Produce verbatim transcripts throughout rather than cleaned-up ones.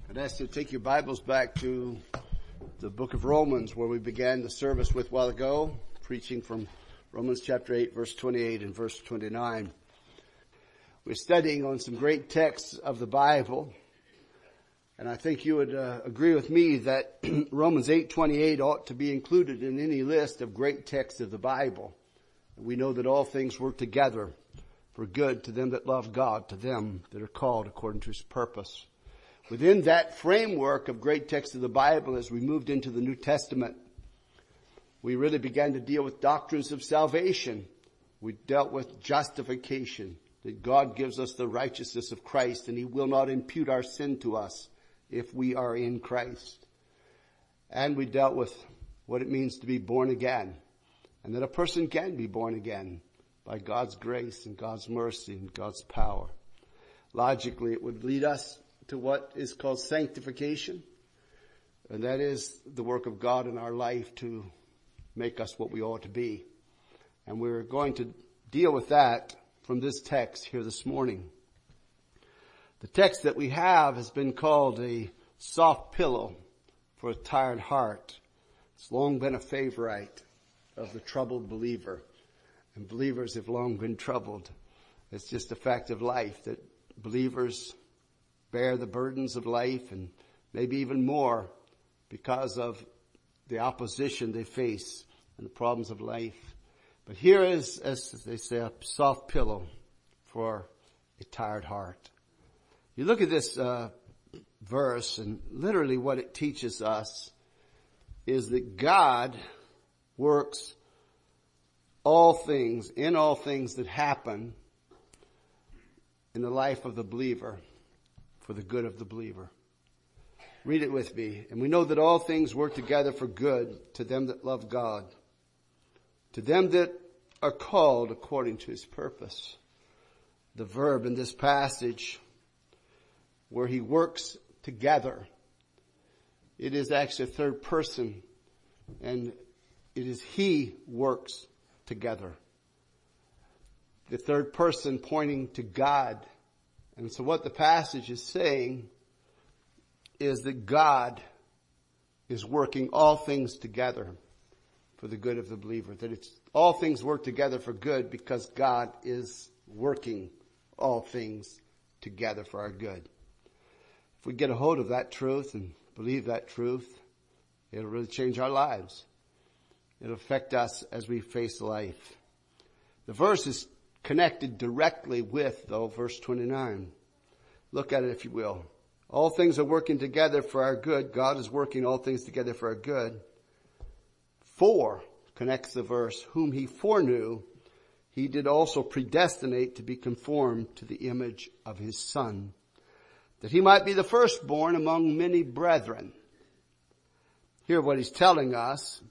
I'd ask you to take your Bibles back to the book of Romans, where we began the service with a while ago, preaching from Romans chapter eight, verse twenty-eight and verse twenty-nine. We're studying on some great texts of the Bible, and I think you would uh, agree with me that Romans eight twenty-eight ought to be included in any list of great texts of the Bible. We know that all things work together for good to them that love God, to them that are called according to His purpose. Within that framework of great texts of the Bible, as we moved into the New Testament, we really began to deal with doctrines of salvation. We dealt with justification, that God gives us the righteousness of Christ, and He will not impute our sin to us if we are in Christ. And we dealt with what it means to be born again, and that a person can be born again by God's grace and God's mercy and God's power. Logically, it would lead us to what is called sanctification, and that is the work of God in our life to make us what we ought to be. And we're going to deal with that from this text here this morning. The text that we have has been called a soft pillow for a tired heart. It's long been a favorite of the troubled believer, and believers have long been troubled. It's just a fact of life that believers bear the burdens of life, and maybe even more because of the opposition they face and the problems of life. But here is, as they say, a soft pillow for a tired heart. You look at this uh, verse, and literally what it teaches us is that God works all things, in all things that happen in the life of the believer, for the good of the believer. Read it with me. And we know that all things work together for good to them that love God, to them that are called according to His purpose. The verb in this passage where He works together, it is actually a third person, and it is He works together. The third person pointing to God. And so what the passage is saying is that God is working all things together for the good of the believer. That it's all things work together for good because God is working all things together for our good. If we get a hold of that truth and believe that truth, it'll really change our lives. It'll affect us as we face life. The verse is connected directly with, though, verse twenty-nine. Look at it if you will. All things are working together for our good. God is working all things together for our good. For, connects the verse, whom He foreknew, He did also predestinate to be conformed to the image of His Son, that He might be the firstborn among many brethren. Here what He's telling us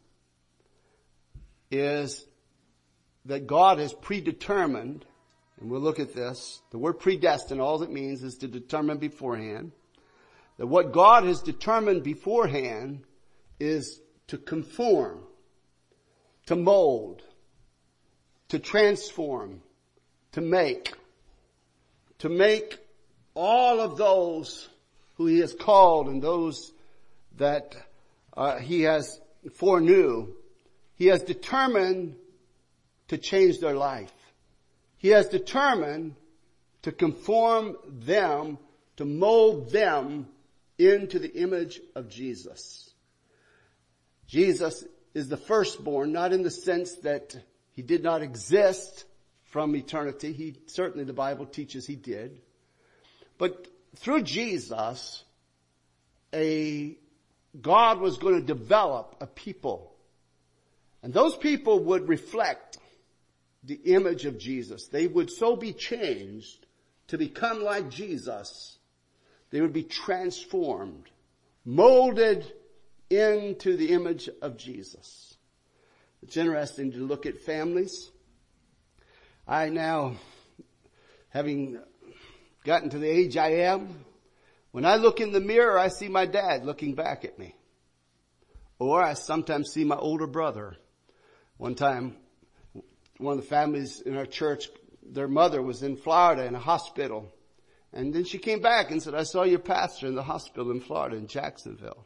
is that God has predetermined, and we'll look at this, the word predestined, all it means is to determine beforehand. That what God has determined beforehand is to conform, to mold, to transform, to make, to make all of those who He has called and those that uh, He has foreknew. He has determined to change their life. He has determined to conform them, to mold them into the image of Jesus. Jesus is the firstborn, not in the sense that He did not exist from eternity. He certainly, the Bible teaches He did. But through Jesus, a God was going to develop a people. And those people would reflect the image of Jesus. They would so be changed to become like Jesus. They would be transformed, molded into the image of Jesus. It's interesting to look at families. I now, having gotten to the age I am, when I look in the mirror, I see my dad looking back at me. Or I sometimes see my older brother. One time, one of the families in our church, their mother was in Florida in a hospital. And then she came back and said, I saw your pastor in the hospital in Florida, in Jacksonville.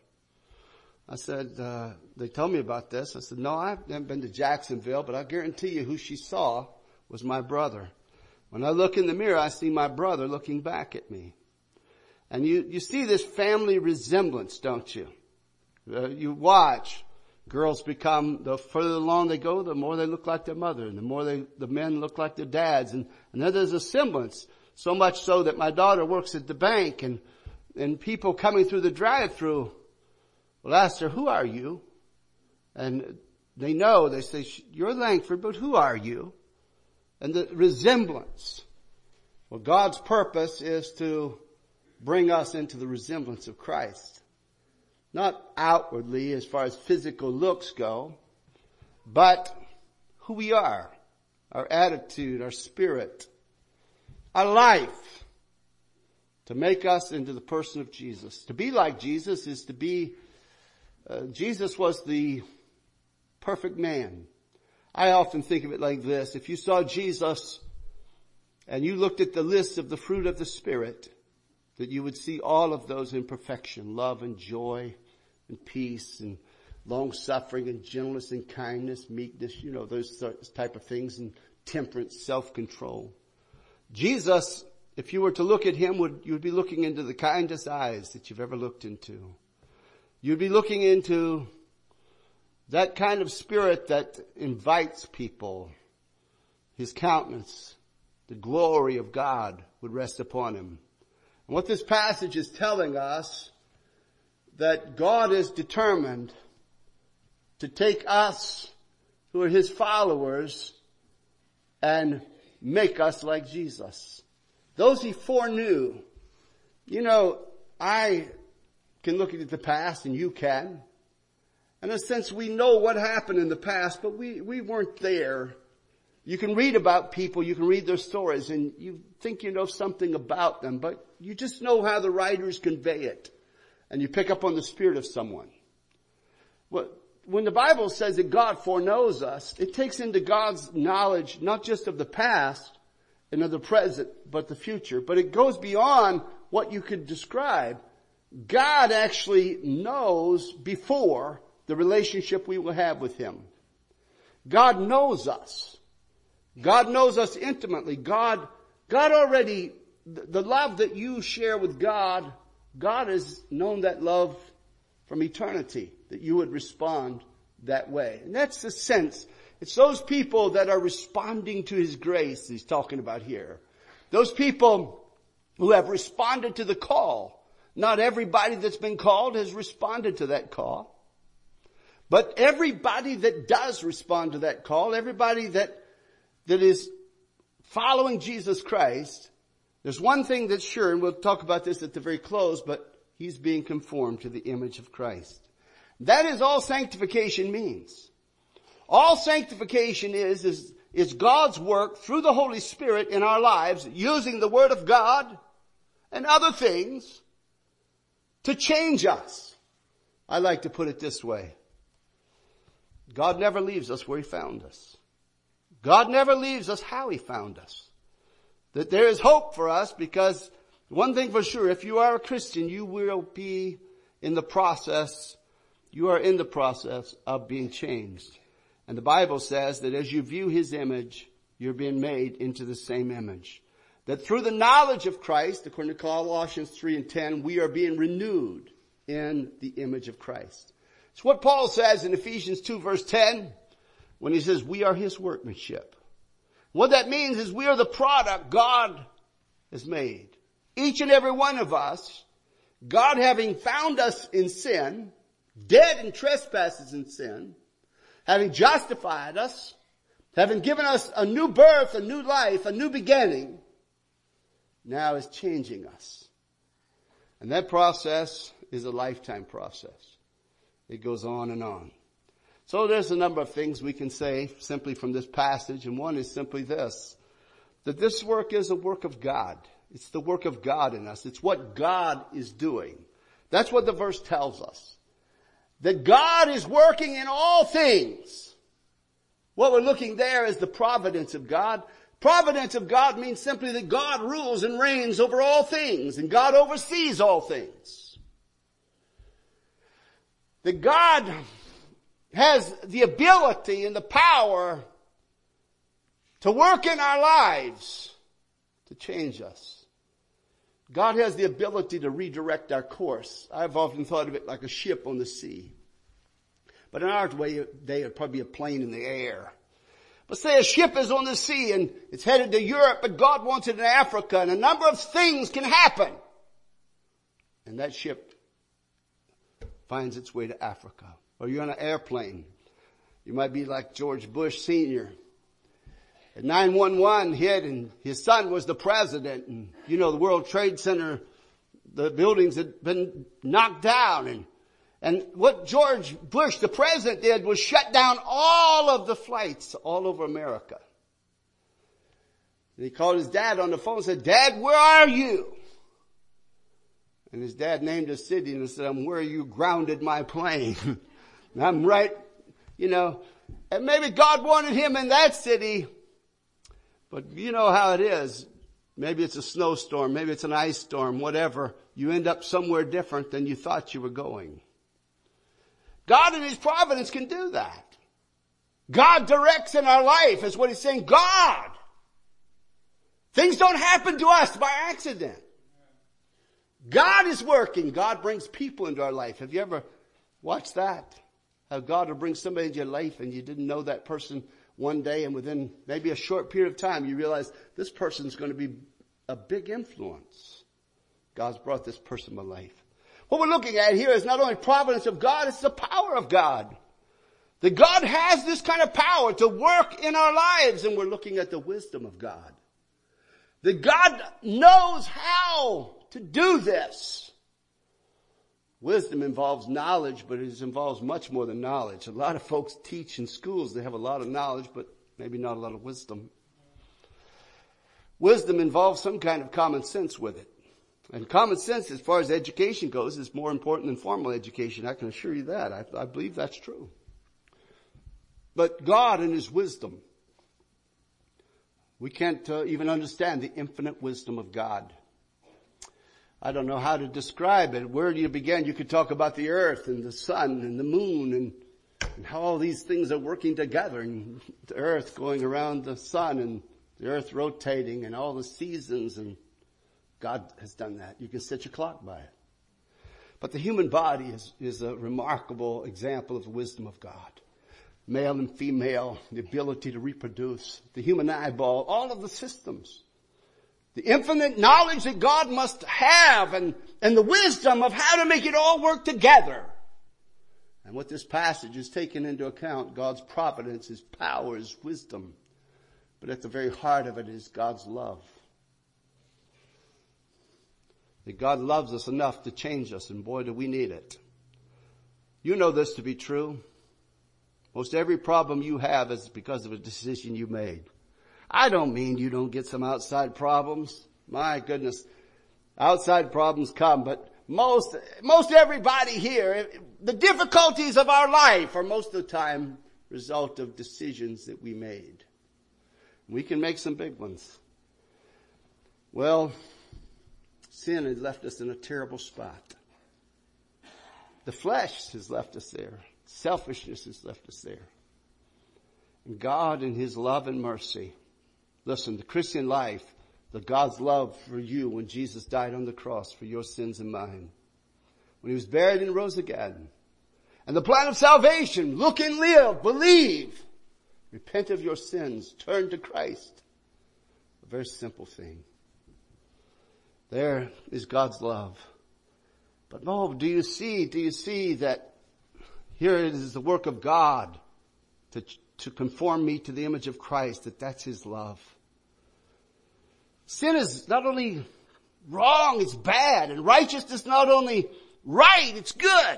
I said, uh, they told me about this. I said, no, I haven't been to Jacksonville, but I guarantee you who she saw was my brother. When I look in the mirror, I see my brother looking back at me. And you, you see this family resemblance, don't you? Uh, you watch. Girls become, the further along they go, the more they look like their mother, and the more they, the men look like their dads. And, and then there's a semblance, so much so that my daughter works at the bank, and, and people coming through the drive-thru will ask her, who are you? And they know, they say, you're Langford, but who are you? And the resemblance. Well, God's purpose is to bring us into the resemblance of Christ. Not outwardly as far as physical looks go, but who we are, our attitude, our spirit, our life, to make us into the person of Jesus. To be like Jesus is to be, uh, Jesus was the perfect man. I often think of it like this. If you saw Jesus and you looked at the list of the fruit of the Spirit, that you would see all of those in perfection, love and joy and peace and long-suffering and gentleness and kindness, meekness, you know, those type of things, and temperance, self-control. Jesus, if you were to look at him, would you would be looking into the kindest eyes that you've ever looked into. You'd be looking into that kind of spirit that invites people. His countenance, the glory of God would rest upon him. And what this passage is telling us, that God is determined to take us who are his followers and make us like Jesus. Those he foreknew. You know, I can look at the past, and you can. In a sense, we know what happened in the past, but we, we weren't there. You can read about people, you can read their stories, and you think you know something about them, but you just know how the writers convey it. And you pick up on the spirit of someone. Well, when the Bible says that God foreknows us, it takes into God's knowledge not just of the past and of the present, but the future. But it goes beyond what you could describe. God actually knows before the relationship we will have with him. God knows us. God knows us intimately. God, God already, the love that you share with God, God has known that love from eternity, that you would respond that way. And that's the sense. It's those people that are responding to his grace he's talking about here. Those people who have responded to the call. Not everybody that's been called has responded to that call. But everybody that does respond to that call, everybody that, that is following Jesus Christ, there's one thing that's sure, and we'll talk about this at the very close, but he's being conformed to the image of Christ. That is all sanctification means. All sanctification is, is, is God's work through the Holy Spirit in our lives, using the Word of God and other things to change us. I like to put it this way. God never leaves us where he found us. God never leaves us how he found us. That there is hope for us, because one thing for sure, if you are a Christian, you will be in the process, you are in the process of being changed. And the Bible says that as you view his image, you're being made into the same image. That through the knowledge of Christ, according to Colossians three and ten, we are being renewed in the image of Christ. It's what Paul says in Ephesians two verse ten, when he says we are his workmanship. What that means is we are the product God has made. Each and every one of us, God having found us in sin, dead in trespasses and sin, having justified us, having given us a new birth, a new life, a new beginning, now is changing us. And that process is a lifetime process. It goes on and on. So there's a number of things we can say simply from this passage, and one is simply this, that this work is a work of God. It's the work of God in us. It's what God is doing. That's what the verse tells us. That God is working in all things. What we're looking there is the providence of God. Providence of God means simply that God rules and reigns over all things, and God oversees all things. That God has the ability and the power to work in our lives to change us. God has the ability to redirect our course. I've often thought of it like a ship on the sea. But in our way, day, it would probably be a plane in the air. But say a ship is on the sea and it's headed to Europe, but God wants it in Africa, and a number of things can happen. And that ship finds its way to Africa. Or you're on an airplane. You might be like George Bush Senior And nine one one hit and his son was the president. And you know, the World Trade Center, the buildings had been knocked down. And And what George Bush, the president, did was shut down all of the flights all over America. And he called his dad on the phone and said, "Dad, where are you?" And his dad named a city and said, "I'm where you grounded my plane." And I'm right, you know, and maybe God wanted him in that city, but you know how it is. Maybe it's a snowstorm, maybe it's an ice storm, whatever. You end up somewhere different than you thought you were going. God in His providence can do that. God directs in our life is what He's saying. God. Things don't happen to us by accident. God is working. God brings people into our life. Have you ever watched that? How God will bring somebody into your life and you didn't know that person one day, and within maybe a short period of time you realize this person's going to be a big influence. God's brought this person to my life. What we're looking at here is not only providence of God, it's the power of God. That God has this kind of power to work in our lives, and we're looking at the wisdom of God. That God knows how to do this. Wisdom involves knowledge, but it involves much more than knowledge. A lot of folks teach in schools. They have a lot of knowledge, but maybe not a lot of wisdom. Wisdom involves some kind of common sense with it. And common sense, as far as education goes, is more important than formal education. I can assure you that. I, I believe that's true. But God in His wisdom, we can't uh, even understand the infinite wisdom of God. I don't know how to describe it. Where do you begin? You could talk about the earth and the sun and the moon and, and how all these things are working together, and the earth going around the sun and the earth rotating and all the seasons, and God has done that. You can set your clock by it. But the human body is, is a remarkable example of the wisdom of God. Male and female, the ability to reproduce, the human eyeball, all of the systems. The infinite knowledge that God must have, and, and the wisdom of how to make it all work together. And what this passage is taking into account, God's providence, His power, His wisdom. But at the very heart of it is God's love. That God loves us enough to change us, and boy, do we need it. You know this to be true. Most every problem you have is because of a decision you made. I don't mean you don't get some outside problems. My goodness, outside problems come, but most, most everybody here, the difficulties of our life are most of the time a result of decisions that we made. We can make some big ones. Well, sin has left us in a terrible spot. The flesh has left us there. Selfishness has left us there. And God in His love and mercy, listen, the Christian life, the God's love for you when Jesus died on the cross for your sins and mine. When He was buried and rose again. And the plan of salvation, look and live, believe. Repent of your sins, turn to Christ. A very simple thing. There is God's love. But oh, do you see, do you see that here it is the work of God to, to conform me to the image of Christ, that that's His love. Sin is not only wrong, it's bad, and righteousness not only right, it's good.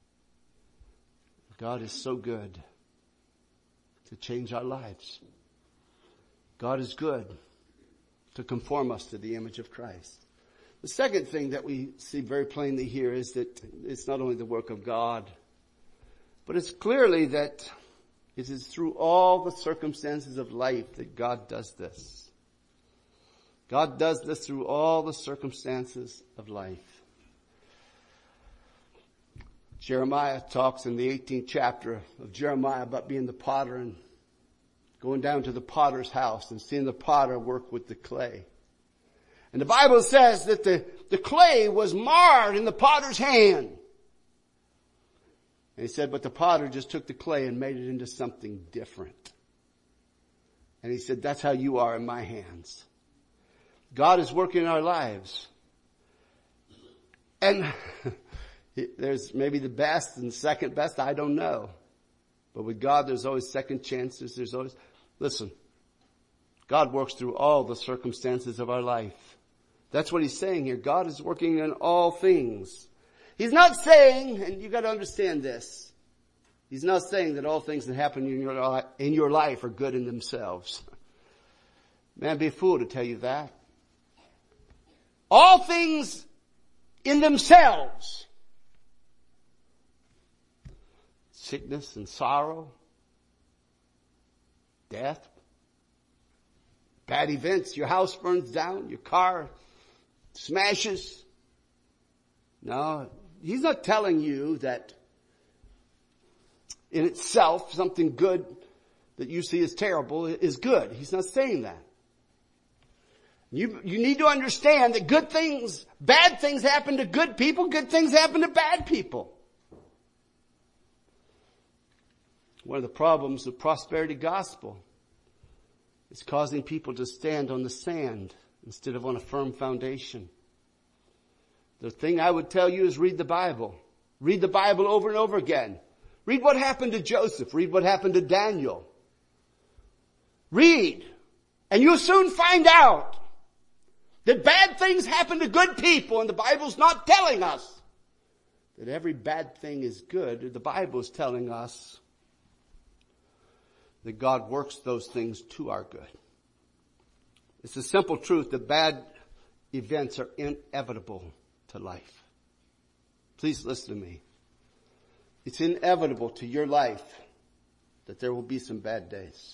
God is so good to change our lives. God is good to conform us to the image of Christ. The second thing that we see very plainly here is that it's not only the work of God, but it's clearly that it is through all the circumstances of life that God does this. God does this through all the circumstances of life. Jeremiah talks in the eighteenth chapter of Jeremiah about being the potter and going down to the potter's house and seeing the potter work with the clay. And the Bible says that the, the clay was marred in the potter's hand. And he said, but the potter just took the clay and made it into something different. And he said, that's how you are in my hands. God is working in our lives. And there's maybe the best and second best, I don't know. But with God, there's always second chances. There's always, listen, God works through all the circumstances of our life. That's what he's saying here. God is working in all things. He's not saying, and you got to understand this, he's not saying that all things that happen in your, in your life are good in themselves. Man, be a fool to tell you that. All things in themselves, sickness and sorrow, death, bad events, your house burns down, your car smashes. No, he's not telling you that in itself something good that you see as terrible is good. He's not saying that. You, you need to understand that good things, bad things happen to good people, good things happen to bad people. One of the problems of prosperity gospel is causing people to stand on the sand instead of on a firm foundation. The thing I would tell you is read the Bible. Read the Bible over and over again. Read what happened to Joseph. Read what happened to Daniel. Read. And you'll soon find out that bad things happen to good people, and the Bible's not telling us that every bad thing is good. The Bible is telling us that God works those things to our good. It's a simple truth that bad events are inevitable to life. Please listen to me. It's inevitable to your life that there will be some bad days.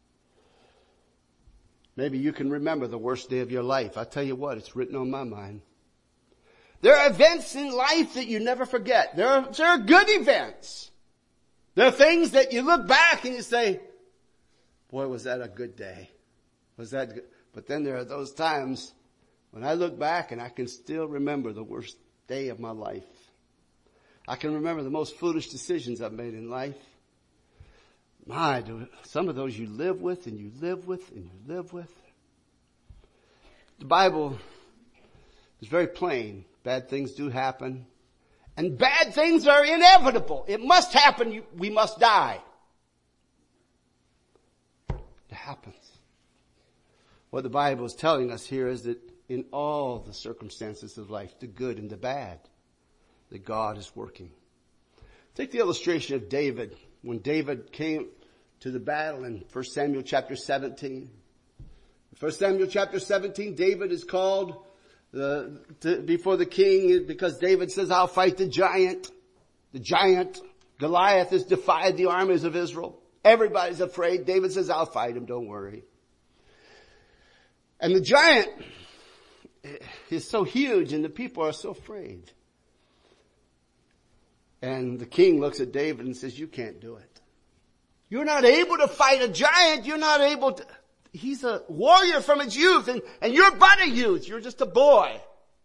Maybe you can remember the worst day of your life. I tell you what, it's written on my mind. There are events in life that you never forget. There are, there are good events. There are things that you look back and you say, boy, was that a good day. Was that good? But then there are those times when I look back and I can still remember the worst day of my life. I can remember the most foolish decisions I've made in life. My, do some of those you live with and you live with and you live with. The Bible is very plain. Bad things do happen. And bad things are inevitable. It must happen. You, we must die. It happens. What the Bible is telling us here is that in all the circumstances of life, the good and the bad, that God is working. Take the illustration of David. When David came to the battle in First Samuel chapter seventeen. In First Samuel chapter seventeen, David is called uh, to, before the king because David says, I'll fight the giant. The giant, Goliath, has defied the armies of Israel. Everybody's afraid. David says, I'll fight him, don't worry. And the giant is so huge and the people are so afraid. And the king looks at David and says, you can't do it. You're not able to fight a giant. You're not able to. He's a warrior from his youth and, and you're but a youth. You're just a boy.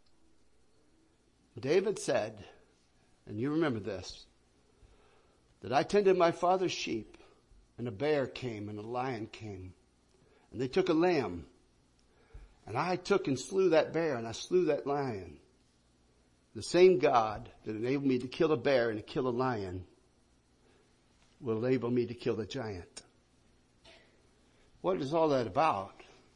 David said, and you remember this, that I tended my father's sheep and a bear came and a lion came and they took a lamb and I took and slew that bear and I slew that lion. The same God that enabled me to kill a bear and to kill a lion will enable me to kill the giant. What is all that about?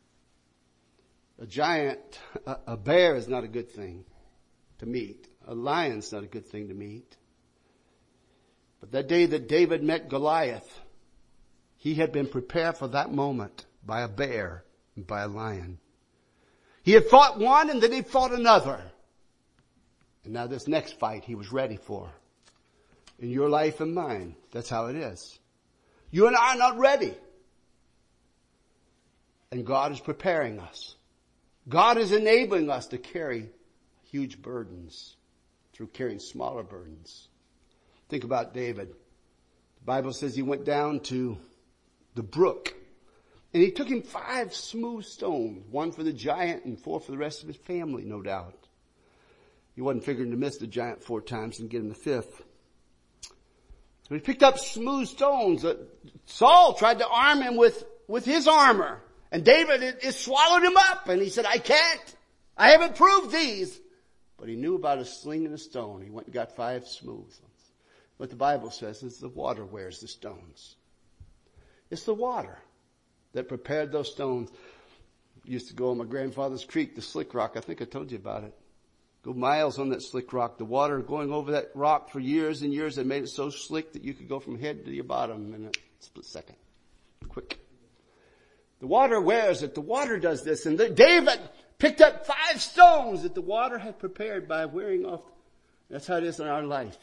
A giant, a, a bear is not a good thing to meet. A lion's not a good thing to meet. But that day that David met Goliath, he had been prepared for that moment by a bear and by a lion. He had fought one and then he fought another. And now this next fight he was ready for. In your life and mine, that's how it is. You and I are not ready. And God is preparing us. God is enabling us to carry huge burdens through carrying smaller burdens. Think about David. The Bible says he went down to the brook and he took him five smooth stones, one for the giant and four for the rest of his family, no doubt. He wasn't figuring to miss the giant four times and get him the fifth. So he picked up smooth stones. Saul tried to arm him with, with his armor. And David, it, it swallowed him up. And he said, I can't. I haven't proved these. But he knew about a sling and a stone. He went and got five smooth ones. What the Bible says is the water wears the stones. It's the water that prepared those stones. Used to go on my grandfather's creek, the Slick Rock. I think I told you about it. Go miles on that slick rock. The water going over that rock for years and years. They made it so slick that you could go from head to your bottom in a split second. Quick. The water wears it. The water does this. And the, David picked up five stones that the water had prepared by wearing off. That's how it is in our life.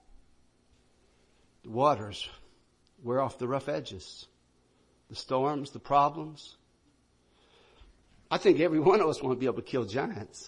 The waters wear off the rough edges. The storms, the problems. I think every one of us want to be able to kill giants.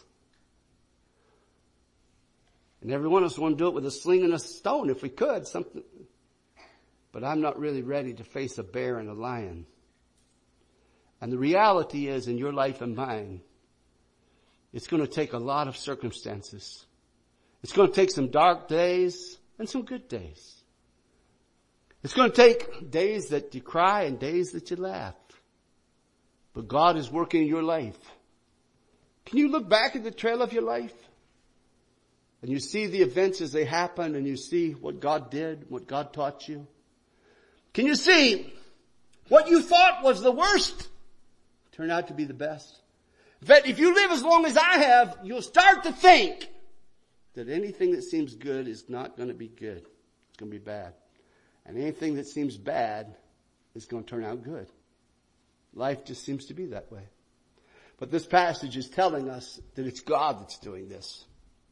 And every one of us want to do it with a sling and a stone if we could. Something. But I'm not really ready to face a bear and a lion. And the reality is, in your life and mine, it's going to take a lot of circumstances. It's going to take some dark days and some good days. It's going to take days that you cry and days that you laugh. But God is working in your life. Can you look back at the trail of your life? And you see the events as they happen, and you see what God did, what God taught you. Can you see what you thought was the worst turn out to be the best? In fact, if you live as long as I have, you'll start to think that anything that seems good is not going to be good. It's going to be bad. And anything that seems bad is going to turn out good. Life just seems to be that way. But this passage is telling us that it's God that's doing this.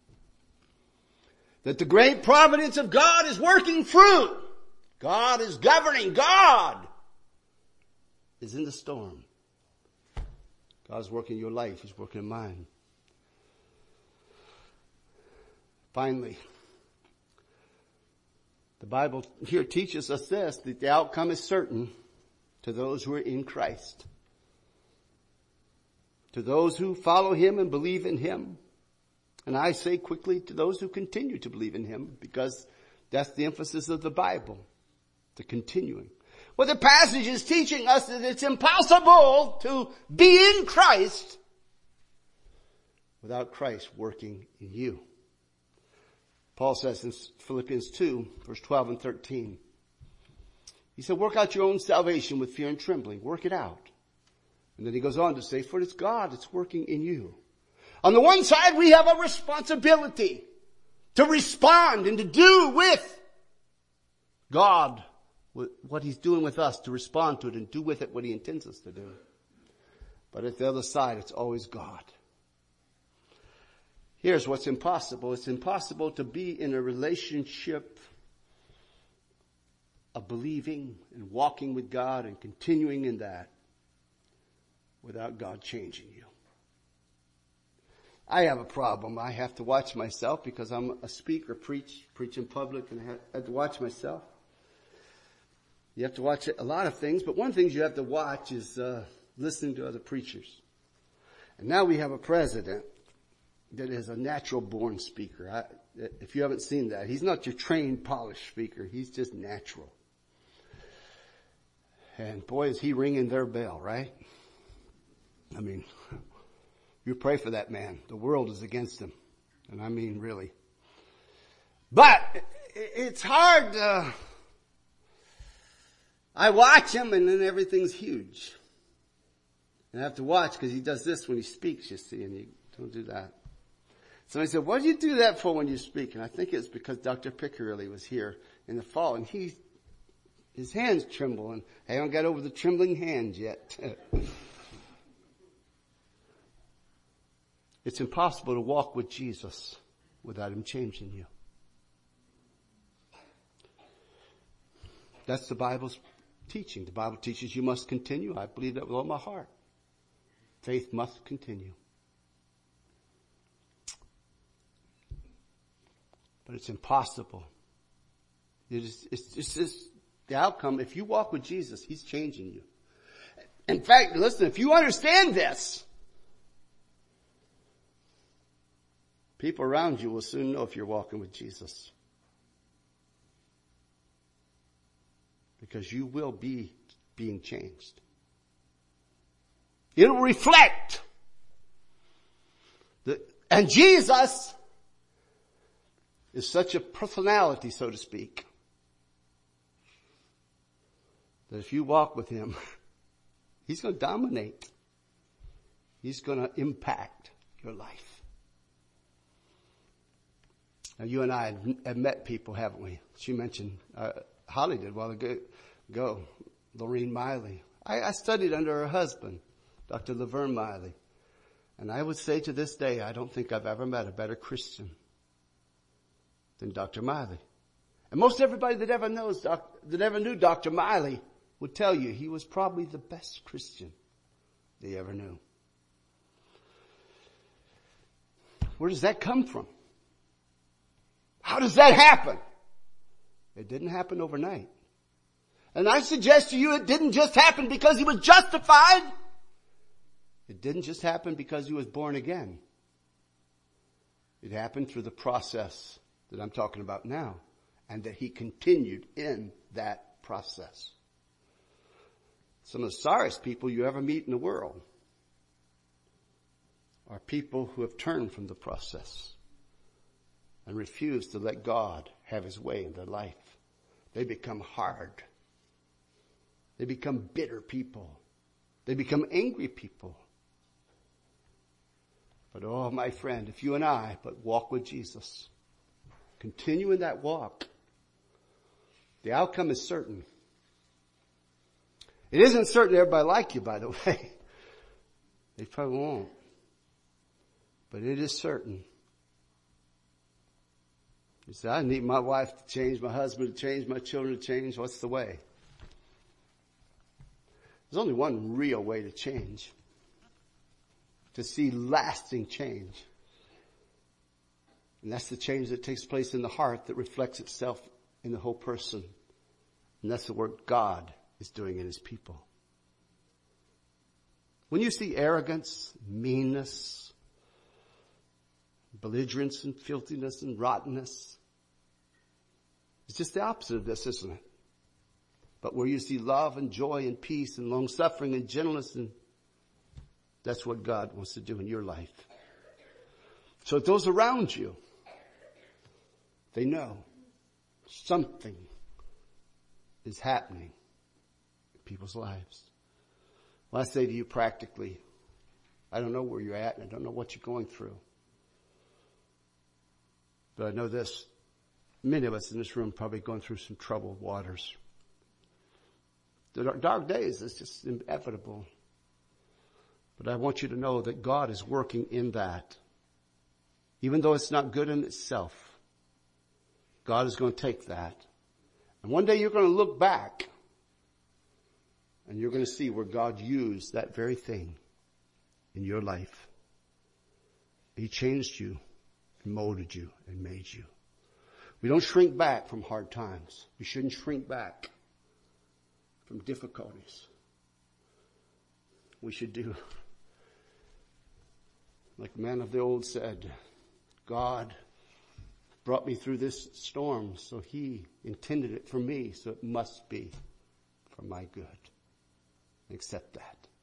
That the great providence of God is working through. God is governing. God is in the storm. God is working in your life. He's working in mine. Finally, the Bible here teaches us this, that the outcome is certain to those who are in Christ. To those who follow Him and believe in Him. And I say quickly to those who continue to believe in Him, because that's the emphasis of the Bible, the continuing. Well, the passage is teaching us that it's impossible to be in Christ without Christ working in you. Paul says in Philippians two, verse twelve and thirteen, he said, work out your own salvation with fear and trembling. Work it out. And then he goes on to say, for it's God that's working in you. On the one side, we have a responsibility to respond and to do with God what He's doing with us, to respond to it and do with it what He intends us to do. But at the other side, it's always God. Here's what's impossible. It's impossible to be in a relationship of believing and walking with God and continuing in that without God changing you. I have a problem. I have to watch myself because I'm a speaker, preach, preach in public, and I have to watch myself. You have to watch a lot of things, but one of the things you have to watch is uh, listening to other preachers. And now we have a president that is a natural-born speaker. I, if you haven't seen that, he's not your trained, polished speaker. He's just natural. And boy, is he ringing their bell, right? I mean, you pray for that man. The world is against him. And I mean, really. But it's hard. Uh, I watch him and then everything's huge. And I have to watch because he does this when he speaks, you see, and you don't do that. Somebody said, what do you do that for when you speak? And I think it's because Doctor Piccirilli was here in the fall and he, his hands tremble and I haven't got over the trembling hands yet. It's impossible to walk with Jesus without Him changing you. That's the Bible's teaching. The Bible teaches you must continue. I believe that with all my heart. Faith must continue. but it's impossible. It is, it's, it's just the outcome. If you walk with Jesus, He's changing you. In fact, listen, if you understand this, people around you will soon know if you're walking with Jesus. Because you will be being changed. It'll reflect. The, and Jesus is such a personality, so to speak, that if you walk with Him, He's going to dominate. He's going to impact your life. Now, you and I have met people, haven't we? She mentioned, uh, Holly did a while ago, ago Lorene Miley. I, I studied under her husband, Doctor Laverne Miley. And I would say to this day, I don't think I've ever met a better Christian than Doctor Miley. And most everybody that ever knows, doc, that ever knew Doctor Miley would tell you he was probably the best Christian they ever knew. Where does that come from? How does that happen? It didn't happen overnight. And I suggest to you it didn't just happen because he was justified. It didn't just happen because he was born again. It happened through the process that I'm talking about now, and that he continued in that process. Some of the sorriest people you ever meet in the world are people who have turned from the process and refuse to let God have His way in their life. They become hard. They become bitter people. They become angry people. But oh, my friend, if you and I but walk with Jesus, continue in that walk, the outcome is certain. It isn't certain everybody like you, by the way. They probably won't. But it is certain. You say, I need my wife to change, my husband to change, my children to change. What's the way? There's only one real way to change. To see lasting change. And that's the change that takes place in the heart that reflects itself in the whole person. And that's the work God is doing in His people. When you see arrogance, meanness, belligerence and filthiness and rottenness, it's just the opposite of this, isn't it? But where you see love and joy and peace and long suffering and gentleness, and that's what God wants to do in your life. So if those around you, they know something is happening in people's lives. Well, I say to you practically, I don't know where you're at and I don't know what you're going through. But I know this, many of us in this room probably going through some troubled waters. The dark days is just inevitable. But I want you to know that God is working in that. Even though it's not good in itself, God is going to take that. And one day you're going to look back and you're going to see where God used that very thing in your life. He changed you and molded you and made you. We don't shrink back from hard times. We shouldn't shrink back from difficulties. We should do like the man of the old said, God brought me through this storm, so He intended it for me, so it must be for my good. Accept that.